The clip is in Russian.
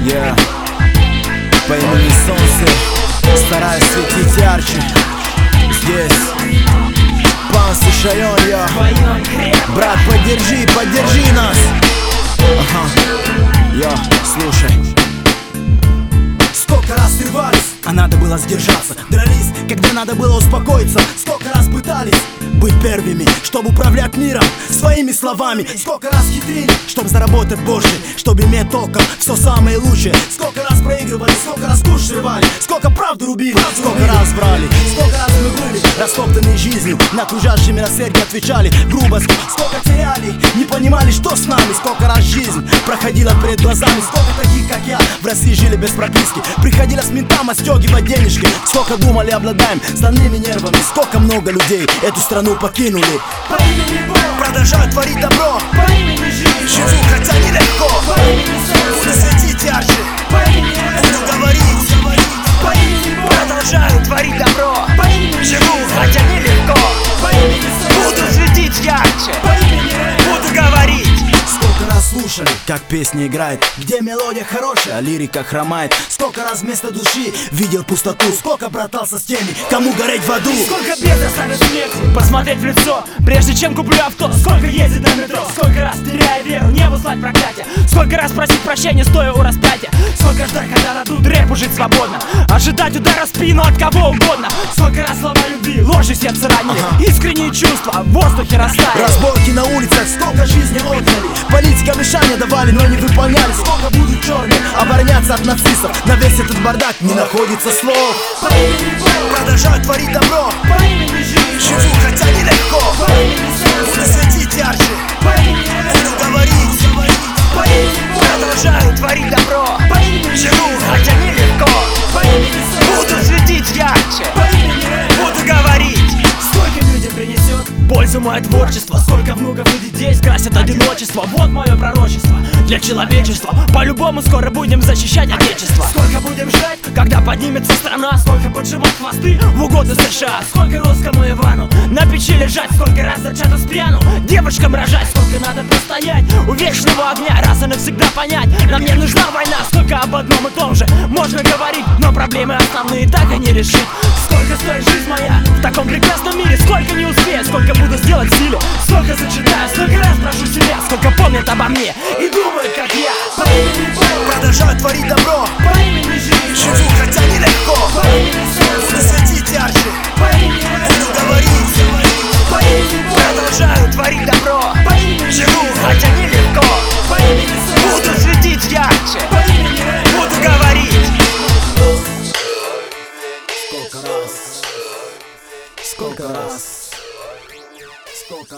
Я по имени Солнце стараюсь светить ярче. Здесь Панс и Шайон, я. Брат, поддержи нас. Я, слушай. Сколько раз срывались, а надо было сдержаться. Дрались, когда надо было успокоиться. Сколько раз пытались быть первыми, чтобы управлять миром своими словами. Сколько раз хитрили, чтобы заработать больше, чтобы иметь только все самое лучшее. Сколько раз проигрывали, сколько раз куш срывали, сколько правду рубили, сколько раз врали, сколько раз мы были растоптанные жизнью, на окружающие милосердие отвечали грубостью. Сколько теряли, не понимали, что с нами. Сколько раз жизнь проходила перед глазами. Сколько таких, как я, в России жили без прописки. Приходилось ментам отстегивать денежки. Сколько думали, обладаем стальными нервами. Сколько много людей эту страну покинули. По имени Бог продолжают творить добро. По имени жизнь живу, хотя нелегко. По имени солнце буду светить ярче. По имени буду говорить. По имени Бог продолжаю творить добро. По имени живу, хотя нелегко. По имени солнце буду светить ярче. По имени буду говорить. Сколько раз слушали, как песня играет, где мелодия хорошая, а лирика хромает. Сколько раз вместо души видел пустоту. Сколько братался с теми, кому гореть в аду. Сколько бед оставит смерти, посмотреть в лицо, прежде чем куплю авто. Сколько ездит на метро, сколько раз теряя веру, небу слать проклятие. Сколько раз просить прощения, стоя у распятия. Сколько ждать, когда дадут рэпу жить свободно, ожидать удара в спину от кого угодно. Сколько раз слова любви, ложь и сердце ранили, искренние чувства в воздухе растаяли. Разборки на улицах, сколько жизни отдали. Политика обещания давали, но не выполняли. Сколько будут черные обороняться от нацистов. На весь этот бардак не находится слов. По имени Бог продолжают творить добро. По имени жизнь живу, хотя нелегко. По имени солнце буду светить ярче. По имени буду говорить. По имени Бог продолжаю творить добро. По имени живу, хотя нелегко. По имени солнце буду светить ярче. По имени буду говорить. Сколько людям принесет пользу мое творчество. Сколько внуков и детей скрасят одиночество. Вот мое пророчество для человечества. По-любому скоро будем защищать отечество. Сколько будем ждать, когда поднимется страна. Сколько поджимать хвосты в угоду США. Сколько русскому Ивану на печи лежать. Сколько раз зачато с пьяну девочкам рожать. Сколько надо простоять у вечного огня, раз и навсегда понять, нам не нужна война. Сколько об одном и том же можно говорить, но проблемы основные так и не решить. Сколько стоит жизнь моя в таком прекрасном мире. Сколько не успею, сколько буду сделать в силе. Сколько зачитаю, сколько раз прошу себя. Сколько помнят обо мне и думают, как я. По имени Бог продолжаю творить добро. По имени жизнь живу, хотя нелегко. По имени солнце буду светить ярче. По имени буду говорить. По имени Бог продолжаю творить добро. По имени живу, хотя нелегко. По имени солнце буду светить ярче. По имени буду говорить. Сколько раз